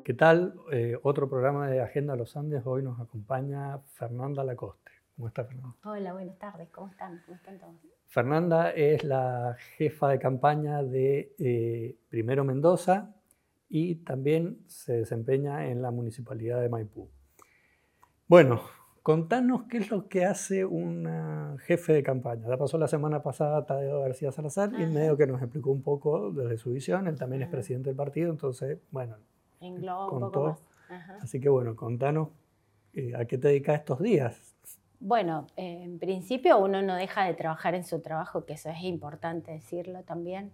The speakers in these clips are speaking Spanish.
¿qué tal? Otro programa de Agenda Los Andes. Hoy nos acompaña Fernanda Lacoste. ¿Cómo está, Fernanda? Hola, buenas tardes. ¿Cómo están? ¿Cómo están todos? Fernanda es la jefa de campaña de Primero Mendoza y también se desempeña en la Municipalidad de Maipú. Bueno, contanos qué es lo que hace un jefe de campaña. Ya pasó la semana pasada Tadeo García Salazar y medio que nos explicó un poco desde su visión. Él también es presidente del partido, entonces, bueno, engloba un contó. poco más. Así que bueno, contanos a qué te dedicas estos días. Bueno, en principio uno no deja de trabajar en su trabajo, que eso es importante decirlo también.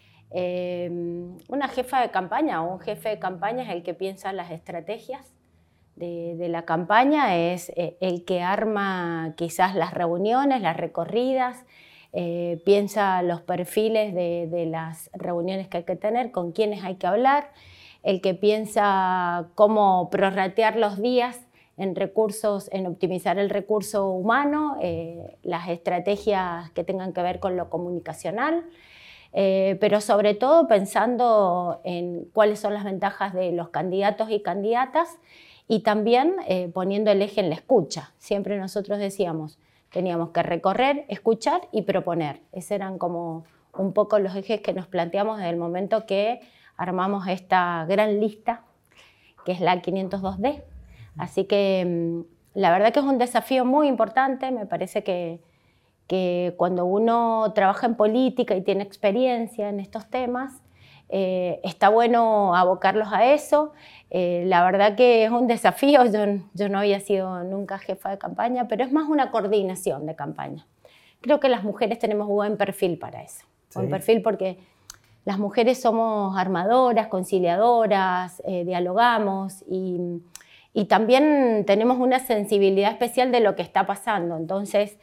Una jefa de campaña o un jefe de campaña es el que piensa las estrategias de la campaña, es el que arma quizás las reuniones, las recorridas, piensa los perfiles de las reuniones que hay que tener, con quiénes hay que hablar, el que piensa cómo prorratear los días en recursos, en optimizar el recurso humano, las estrategias que tengan que ver con lo comunicacional, pero sobre todo pensando en cuáles son las ventajas de los candidatos y candidatas y también poniendo el eje en la escucha. Siempre nosotros decíamos, teníamos que recorrer, escuchar y proponer. Esos eran como un poco los ejes que nos planteamos desde el momento que armamos esta gran lista, que es la 502D. Así que la verdad que es un desafío muy importante. Me parece que cuando uno trabaja en política y tiene experiencia en estos temas, está bueno abocarlos a eso. La verdad que es un desafío. Yo no había sido nunca jefa de campaña, pero es más una coordinación de campaña. Creo que las mujeres tenemos buen perfil para eso. Sí. Buen perfil porque las mujeres somos armadoras, conciliadoras, dialogamos y también tenemos una sensibilidad especial de lo que está pasando. Entonces,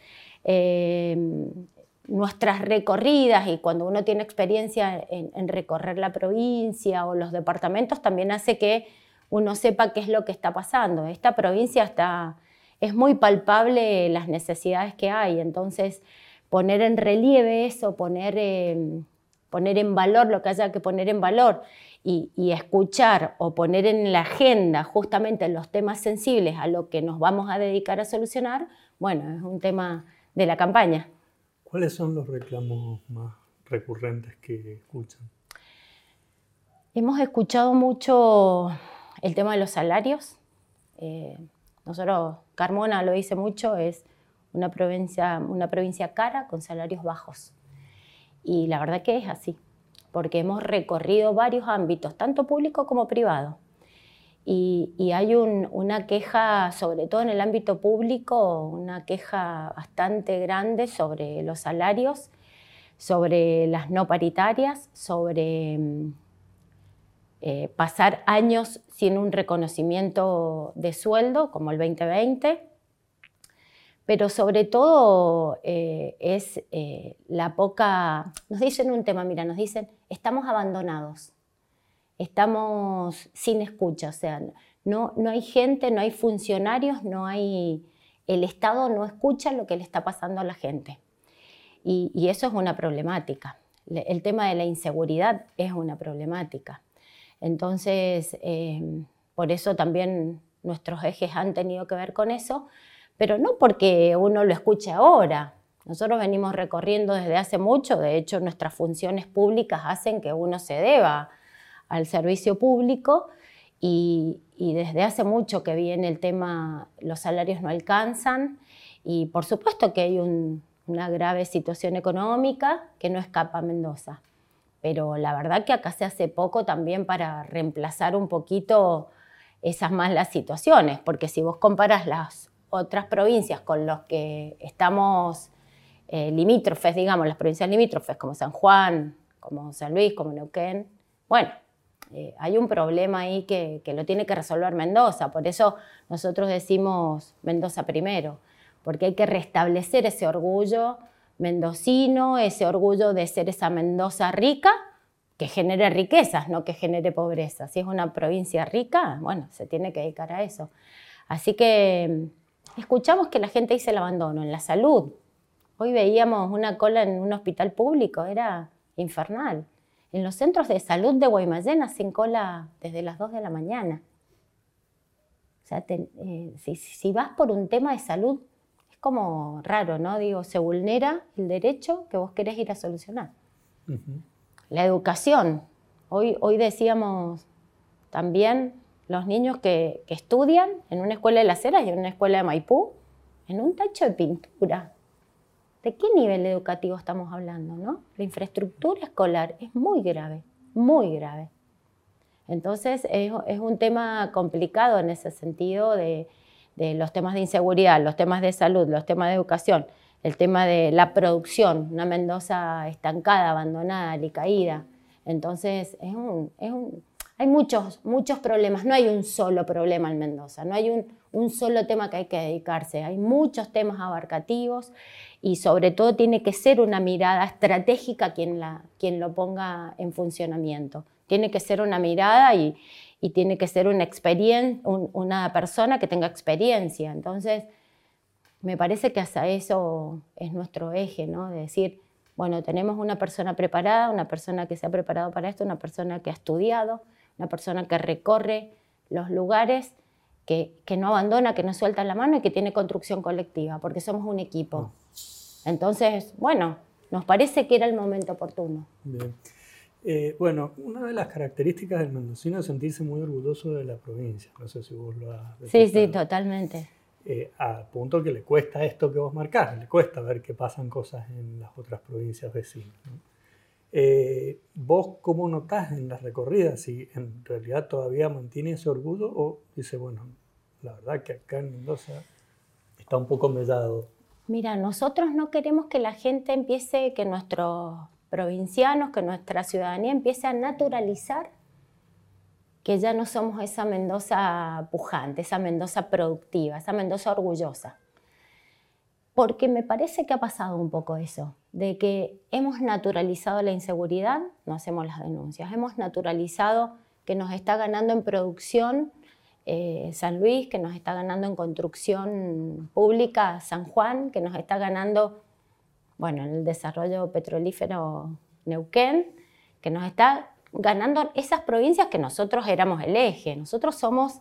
nuestras recorridas y cuando uno tiene experiencia en recorrer la provincia o los departamentos también hace que uno sepa qué es lo que está pasando. Esta provincia es muy palpable las necesidades que hay, entonces poner en relieve eso, poner en valor lo que haya que poner en valor y escuchar o poner en la agenda justamente los temas sensibles a lo que nos vamos a dedicar a solucionar, bueno, es un tema de la campaña. ¿Cuáles son los reclamos más recurrentes que escuchan? Hemos escuchado mucho el tema de los salarios. Nosotros, Carmona lo dice mucho, es una provincia cara con salarios bajos. Y la verdad que es así, porque hemos recorrido varios ámbitos, tanto público como privado. Y hay una queja, sobre todo en el ámbito público, una queja bastante grande sobre los salarios, sobre las no paritarias, sobre pasar años sin un reconocimiento de sueldo, como el 2020, pero sobre todo es la poca... Nos dicen un tema, mira, nos dicen, estamos abandonados, estamos sin escucha, o sea, no hay gente, no hay funcionarios, el Estado no escucha lo que le está pasando a la gente. Y eso es una problemática. El tema de la inseguridad es una problemática. Entonces, por eso también nuestros ejes han tenido que ver con eso, pero no porque uno lo escuche ahora. Nosotros venimos recorriendo desde hace mucho, de hecho nuestras funciones públicas hacen que uno se deba al servicio público y desde hace mucho que viene el tema, los salarios no alcanzan y por supuesto que hay una grave situación económica que no escapa a Mendoza. Pero la verdad que acá se hace poco también para reemplazar un poquito esas malas situaciones, porque si vos comparás las otras provincias con los que estamos limítrofes, digamos, las provincias limítrofes como San Juan, como San Luis, como Neuquén, bueno, hay un problema ahí que lo tiene que resolver Mendoza, por eso nosotros decimos Mendoza primero, porque hay que restablecer ese orgullo mendocino, ese orgullo de ser esa Mendoza rica, que genere riquezas, no que genere pobreza. Si es una provincia rica, bueno, se tiene que dedicar a eso. Así que escuchamos que la gente dice el abandono en la salud. Hoy veíamos una cola en un hospital público, era infernal. En los centros de salud de Guaymallén hacen cola desde las 2 de la mañana. O sea, si vas por un tema de salud, es como raro, ¿no? Digo, se vulnera el derecho que vos querés ir a solucionar. La educación. Hoy decíamos también los niños que estudian en una escuela de Las Heras y en una escuela de Maipú, en un tacho de pintura. ¿De qué nivel educativo estamos hablando, no? La infraestructura escolar es muy grave, muy grave. Entonces es un tema complicado en ese sentido de los temas de inseguridad, los temas de salud, los temas de educación, el tema de la producción, una Mendoza estancada, abandonada, alicaída. Entonces hay muchos problemas, no hay un solo problema en Mendoza, no hay un solo tema que hay que dedicarse, hay muchos temas abarcativos y sobre todo tiene que ser una mirada estratégica quien lo ponga en funcionamiento. Tiene que ser una mirada y tiene que ser una persona que tenga experiencia. Entonces, me parece que hasta eso es nuestro eje, ¿no? De decir, bueno, tenemos una persona preparada, una persona que se ha preparado para esto, una persona que ha estudiado, una persona que recorre los lugares, que no abandona, que no suelta la mano y que tiene construcción colectiva, porque somos un equipo. Entonces, bueno, nos parece que era el momento oportuno. Bien. Bueno, una de las características del mendocino es sentirse muy orgulloso de la provincia. No sé si vos lo has detectado. Sí, totalmente. A punto que le cuesta esto que vos marcás, le cuesta ver que pasan cosas en las otras provincias vecinas, ¿no? ¿Vos cómo notás en las recorridas si en realidad todavía mantiene ese orgullo o dice, bueno, la verdad que acá en Mendoza está un poco mellado? Mira, nosotros no queremos que la gente empiece, que nuestros provincianos, que nuestra ciudadanía empiece a naturalizar que ya no somos esa Mendoza pujante, esa Mendoza productiva, esa Mendoza orgullosa. Porque me parece que ha pasado un poco eso, de que hemos naturalizado la inseguridad, no hacemos las denuncias, hemos naturalizado que nos está ganando en producción San Luis, que nos está ganando en construcción pública San Juan, que nos está ganando, bueno, en el desarrollo petrolífero Neuquén, que nos está ganando esas provincias que nosotros éramos el eje. Nosotros somos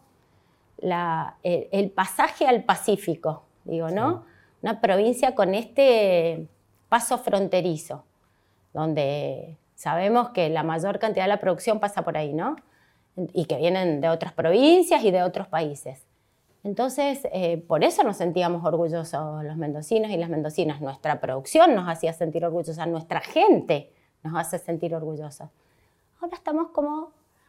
el pasaje al Pacífico, digo, ¿no? Sí. Una provincia con este paso fronterizo, donde sabemos que la mayor cantidad de la producción pasa por ahí, ¿no? Y que vienen de otras provincias y de otros países. Entonces, por eso nos sentíamos orgullosos los mendocinos y las mendocinas. Nuestra producción nos hacía sentir orgullosos, nuestra gente nos hace sentir orgullosos. Ahora estamos como,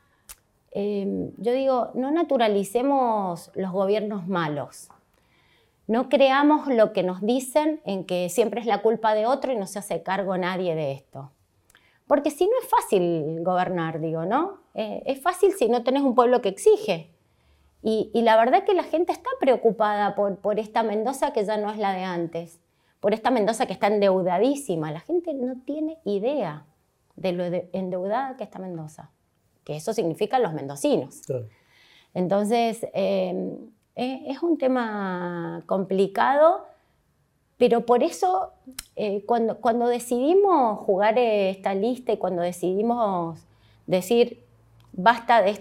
yo digo, no naturalicemos los gobiernos malos. No creamos lo que nos dicen en que siempre es la culpa de otro y no se hace cargo nadie de esto. Porque si no es fácil gobernar, digo, ¿no? Es fácil si no tenés un pueblo que exige. Y la verdad es que la gente está preocupada por esta Mendoza que ya no es la de antes, por esta Mendoza que está endeudadísima. La gente no tiene idea de lo endeudada que está Mendoza, que eso significa los mendocinos. Claro. Entonces, es un tema complicado, pero por eso cuando decidimos jugar esta lista y cuando decidimos decir basta de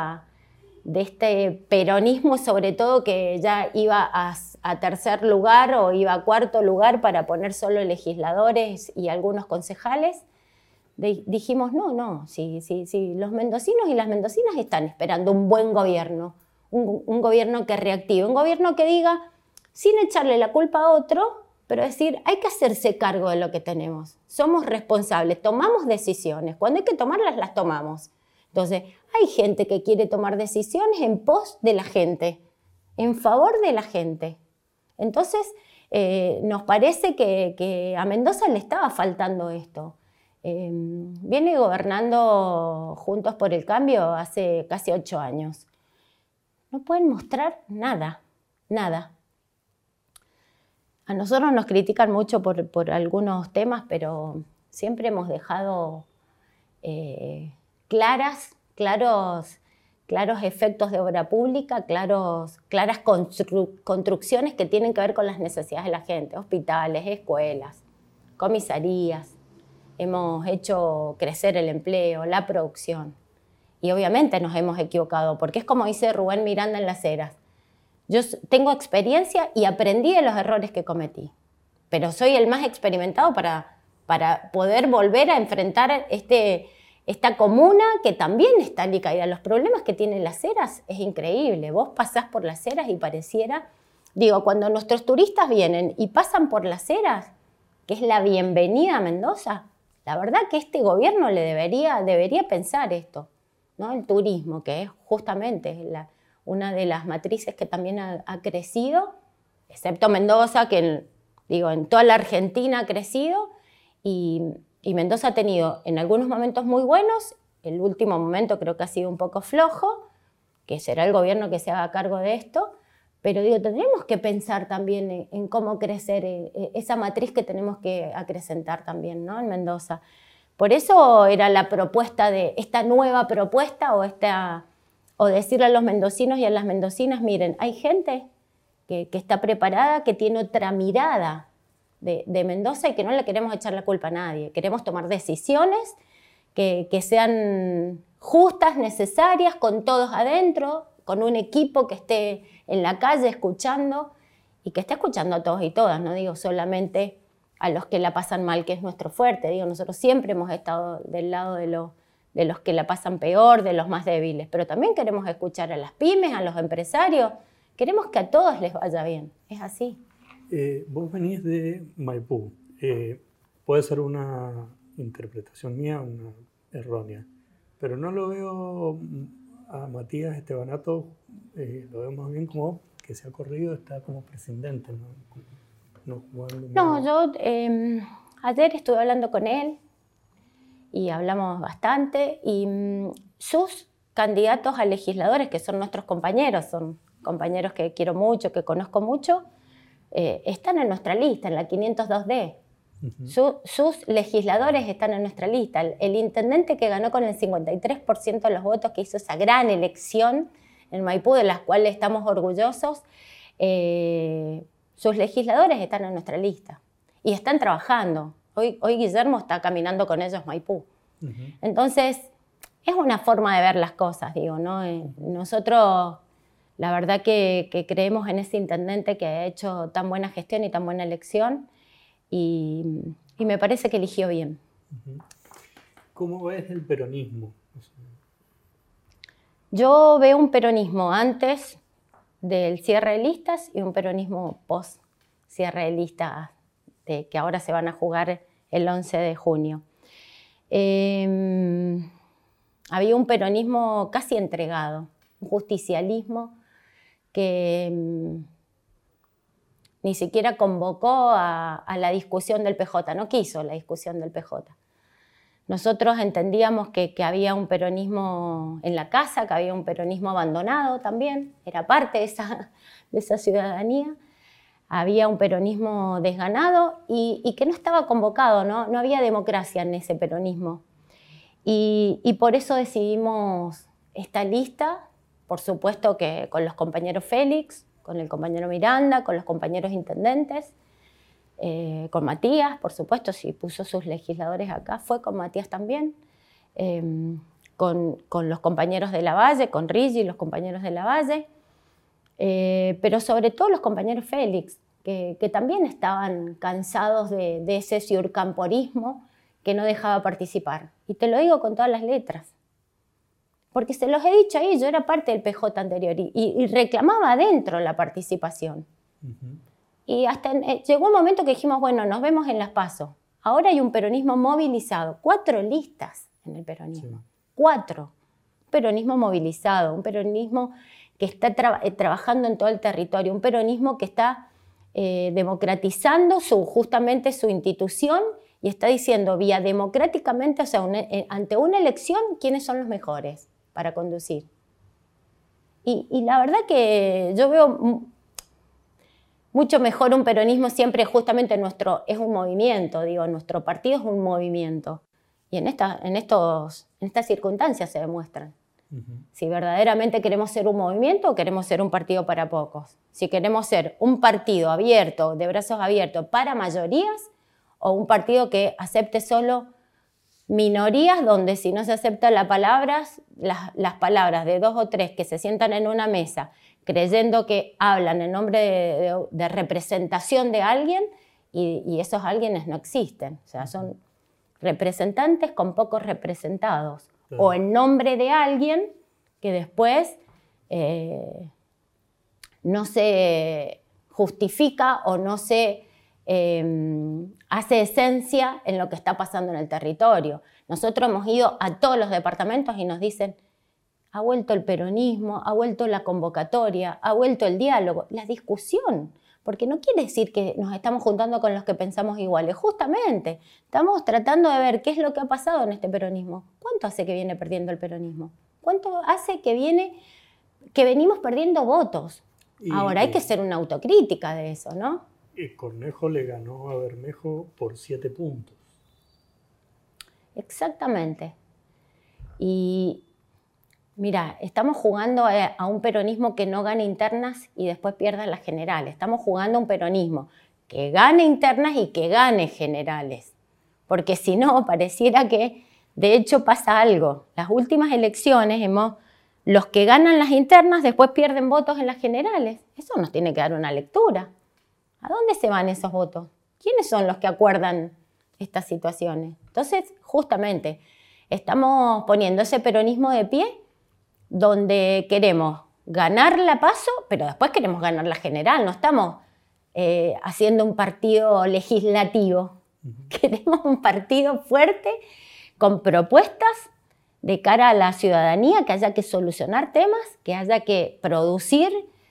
este peronismo, sobre todo que ya iba a tercer lugar o iba a cuarto lugar para poner solo legisladores y algunos concejales, dijimos no, si los mendocinos y las mendocinas están esperando un buen gobierno, un gobierno que reactive, un gobierno que diga, sin echarle la culpa a otro, pero decir, hay que hacerse cargo de lo que tenemos. Somos responsables, tomamos decisiones. Cuando hay que tomarlas, las tomamos. Entonces, hay gente que quiere tomar decisiones en pos de la gente, en favor de la gente. Entonces, nos parece que a Mendoza le estaba faltando esto. Viene gobernando Juntos por el Cambio hace casi 8 años. No pueden mostrar nada, nada. A nosotros nos critican mucho por algunos temas, pero siempre hemos dejado claros efectos de obra pública, claras construcciones que tienen que ver con las necesidades de la gente, hospitales, escuelas, comisarías. hemos hecho crecer el empleo, la producción. Y obviamente nos hemos equivocado, porque es como dice Rubén Miranda en Las Heras. Yo tengo experiencia y aprendí de los errores que cometí, pero soy el más experimentado para poder volver a enfrentar esta comuna que también está alicaída. Los problemas que tienen Las Heras es increíble. Vos pasás por Las Heras y pareciera, digo, cuando nuestros turistas vienen y pasan por Las Heras, que es la bienvenida a Mendoza, la verdad que este gobierno debería pensar esto, ¿no? El turismo, que es justamente una de las matrices que también ha crecido, excepto Mendoza, que en toda la Argentina ha crecido, y Mendoza ha tenido en algunos momentos muy buenos, el último momento creo que ha sido un poco flojo, que será el gobierno que se haga cargo de esto, pero tendremos que pensar también en cómo crecer esa matriz que tenemos que acrecentar también, ¿no? En Mendoza. Por eso era la propuesta de esta nueva propuesta o decirle a los mendocinos y a las mendocinas, miren, hay gente que está preparada, que tiene otra mirada de Mendoza y que no le queremos echar la culpa a nadie. Queremos tomar decisiones que sean justas, necesarias, con todos adentro, con un equipo que esté en la calle escuchando y que esté escuchando a todos y todas, no digo solamente a los que la pasan mal, que es nuestro fuerte. Digo, nosotros siempre hemos estado del lado de los que la pasan peor, de los más débiles, pero también queremos escuchar a las pymes, a los empresarios, queremos que a todos les vaya bien, es así. Vos venís de Maipú, puede ser una interpretación mía, una errónea, pero no lo veo a Matías Estebanato, lo veo más bien como que se ha corrido, está como presidente, No, yo ayer estuve hablando con él y hablamos bastante, y sus candidatos a legisladores, que son nuestros compañeros, son compañeros que quiero mucho, que conozco mucho, están en nuestra lista, en la 502D. Sus legisladores están en nuestra lista. El intendente que ganó con el 53% de los votos, que hizo esa gran elección en Maipú, de las cuales estamos orgullosos, sus legisladores están en nuestra lista y están trabajando. Hoy Guillermo está caminando con ellos Maipú. Entonces, es una forma de ver las cosas, digo, ¿no? Nosotros, la verdad que creemos en ese intendente que ha hecho tan buena gestión y tan buena elección, y me parece que eligió bien. ¿Cómo ves el peronismo? Yo veo un peronismo antes del cierre de listas y un peronismo post cierre de listas, que ahora se van a jugar el 11 de junio. Había un peronismo casi entregado, un justicialismo que ni siquiera convocó a la discusión del PJ, no quiso la discusión del PJ. Nosotros entendíamos que había un peronismo en la casa, que había un peronismo abandonado también, era parte de esa ciudadanía. Había un peronismo desganado y que no estaba convocado, no había democracia en ese peronismo. Y por eso decidimos esta lista, por supuesto que con los compañeros Félix, con el compañero Miranda, con los compañeros intendentes, con Matías, por supuesto, si puso sus legisladores acá, fue con Matías también, con los compañeros de Lavalle, con Rigi, los compañeros de Lavalle, pero sobre todo los compañeros Félix, que también estaban cansados de ese ciurcamporismo que no dejaba participar. Y te lo digo con todas las letras, porque se los he dicho ahí, yo era parte del PJ anterior y reclamaba adentro la participación. Y hasta llegó un momento que dijimos, bueno, nos vemos en las PASO. Ahora hay un peronismo movilizado, 4 listas en el peronismo, sí. 4. Peronismo movilizado, un peronismo que está trabajando en todo el territorio, un peronismo que está democratizando justamente su institución y está diciendo vía democráticamente, o sea, ante una elección, quiénes son los mejores para conducir. Y la verdad que yo veo mucho mejor un peronismo siempre, justamente es un movimiento, digo, nuestro partido es un movimiento. Y en estas circunstancias se demuestran. Si verdaderamente queremos ser un movimiento o queremos ser un partido para pocos. Si queremos ser un partido abierto, de brazos abiertos para mayorías, o un partido que acepte solo minorías donde si no se aceptan las palabras de 2 o 3 que se sientan en una mesa creyendo que hablan en nombre de representación de alguien y esos alguienes no existen. O sea, son representantes con pocos representados. Claro. O en nombre de alguien que después no se justifica o no se hace esencia en lo que está pasando en el territorio. Nosotros hemos ido a todos los departamentos y nos dicen, ha vuelto el peronismo, ha vuelto la convocatoria, ha vuelto el diálogo, la discusión, porque no quiere decir que nos estamos juntando con los que pensamos iguales, justamente estamos tratando de ver qué es lo que ha pasado en este peronismo. ¿Cuánto hace que viene perdiendo el peronismo? ¿Cuánto hace que venimos perdiendo votos? Ahora hay que hacer una autocrítica de eso, ¿no? Y Cornejo le ganó a Bermejo por 7 puntos. Exactamente. Y mira, estamos jugando a un peronismo que no gane internas y después pierda las generales. Estamos jugando a un peronismo que gane internas y que gane generales. Porque si no, pareciera que de hecho pasa algo. Las últimas elecciones los que ganan las internas después pierden votos en las generales. Eso nos tiene que dar una lectura. ¿A dónde se van esos votos? ¿Quiénes son los que acuerdan estas situaciones? Entonces, justamente, estamos poniendo ese peronismo de pie donde queremos ganar la PASO, pero después queremos ganar la general. No estamos haciendo un partido legislativo. Queremos un partido fuerte, con propuestas de cara a la ciudadanía, que haya que solucionar temas, que haya que producir,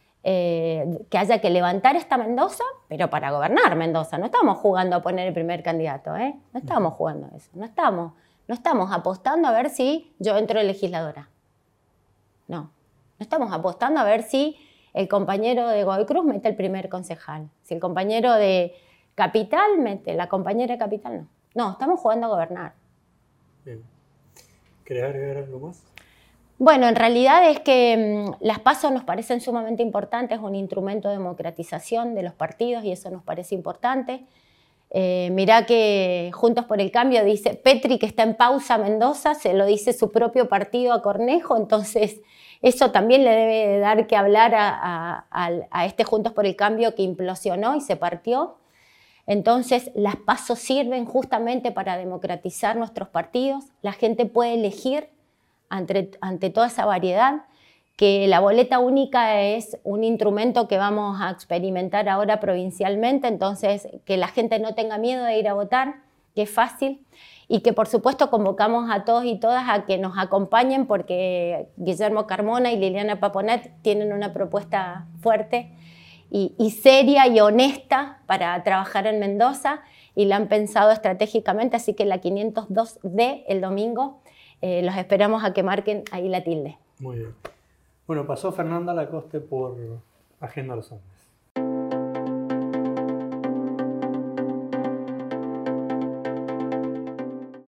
que haya que levantar esta Mendoza, pero para gobernar Mendoza. No estamos jugando a poner el primer candidato, ¿eh? No estamos jugando a eso. No estamos apostando a ver si yo entro de legisladora. No estamos apostando a ver si el compañero de Godoy Cruz mete el primer concejal. Si el compañero de Capital mete, la compañera de Capital no. No, estamos jugando a gobernar. Bien. ¿Querés agregar algo más? Bueno, en realidad es que las PASO nos parecen sumamente importantes, es un instrumento de democratización de los partidos y eso nos parece importante. Mirá que Juntos por el Cambio dice, Petri que está en pausa Mendoza, se lo dice su propio partido a Cornejo, entonces eso también le debe dar que hablar a este Juntos por el Cambio que implosionó y se partió. Entonces las PASO sirven justamente para democratizar nuestros partidos, la gente puede elegir ante toda esa variedad, que la boleta única es un instrumento que vamos a experimentar ahora provincialmente, entonces que la gente no tenga miedo de ir a votar, que es fácil, y que por supuesto convocamos a todos y todas a que nos acompañen porque Guillermo Carmona y Liliana Paponet tienen una propuesta fuerte y seria y honesta para trabajar en Mendoza y la han pensado estratégicamente, así que la 502D el domingo los esperamos a que marquen ahí la tilde. Muy bien. Bueno, pasó Fernanda Lacoste por Agenda Los Andes.